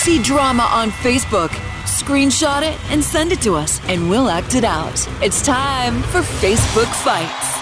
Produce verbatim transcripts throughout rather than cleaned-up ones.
See drama on Facebook. Screenshot it and send it to us, and we'll act it out. It's time for Facebook Fights.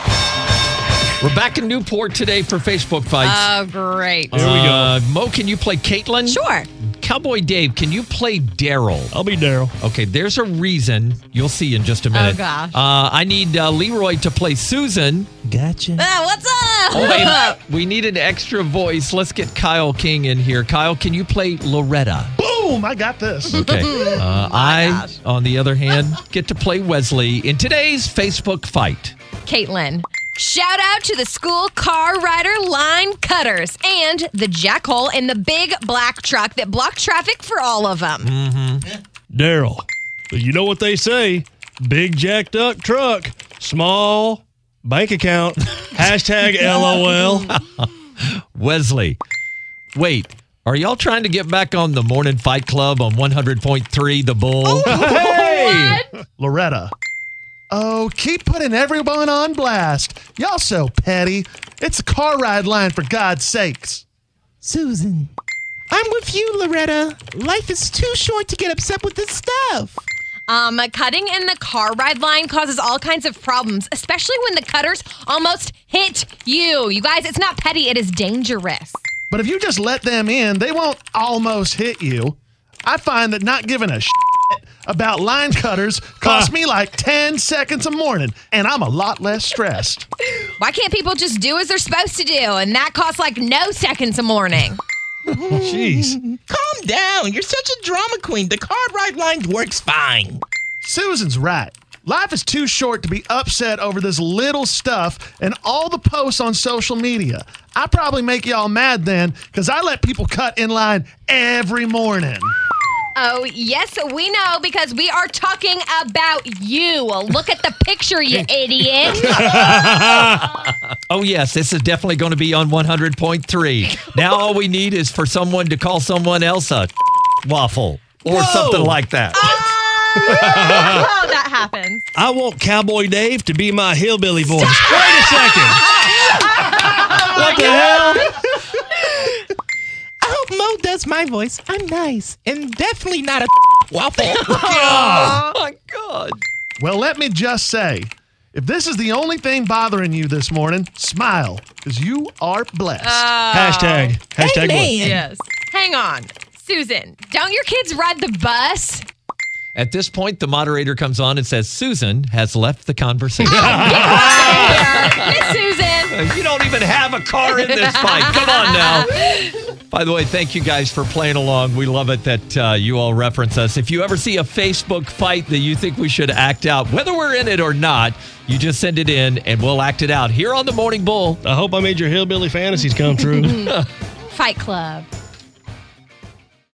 We're back in Newport today for Facebook Fights. Oh, great. Here we go. Uh, Mo, can you play Caitlin? Sure. Cowboy Dave, can you play Daryl? I'll be Daryl. Okay, there's a reason. You'll see in just a minute. Oh, gosh. Uh, I need uh, Leroy to play Susan. Gotcha. Uh, what's up? Oh, wait, we need an extra voice. Let's get Kyle King in here. Kyle, can you play Loretta? Boom! I got this. Okay. Uh, I, gosh. on the other hand, get to play Wesley in today's Facebook Fight. Caitlin. Shout out to the school car rider line cutters and the jackhole in the big black truck that blocked traffic for all of them. Mm-hmm. Daryl. You know what they say. Big jacked up truck. Small bank account. Hashtag L O L. Wesley. Wait, are y'all trying to get back on the Morning Fight Club on one hundred point three The Bull? Hey! What? Loretta. Oh, keep putting everyone on blast. Y'all so petty. It's a car ride line, for God's sakes. Susan, I'm with you, Loretta. Life is too short to get upset with this stuff. Um, cutting in the car ride line causes all kinds of problems, especially when the cutters almost hit you. You guys, it's not petty, it is dangerous. But if you just let them in, they won't almost hit you. I find that not giving a shit about line cutters costs me like ten seconds a morning, and I'm a lot less stressed. Why can't people just do as they're supposed to do? And that costs like no seconds a morning. Jeez. Calm down. You're such a drama queen. The car ride line works fine. Susan's right. Life is too short to be upset over this little stuff and all the posts on social media. I probably make y'all mad then, because I let people cut in line every morning. Oh, yes, we know, because we are talking about you. Look at the picture, you idiot. Oh, yes, this is definitely going to be on one hundred point three. Now all we need is for someone to call someone else a waffle or Whoa. something like that. Oh, that happens. I want Cowboy Dave to be my hillbilly voice. Wait a second. What the hell? I hope Mo does my voice. I'm nice and definitely not a waffle. Oh, my God. Well, let me just say, if this is the only thing bothering you this morning, smile, because you are blessed. Hashtag. Hashtag Amen. what? Yes. Hang on. Susan, don't your kids ride the bus? At this point, the moderator comes on and says, Susan has left the conversation. Get out of here. Miss Susan. You don't even have a car in this fight. Come on now. By the way, thank you guys for playing along. We love it that uh, you all reference us. If you ever see a Facebook fight that you think we should act out, whether we're in it or not, you just send it in and we'll act it out here on the Morning Bull. I hope I made your hillbilly fantasies come true. Fight Club.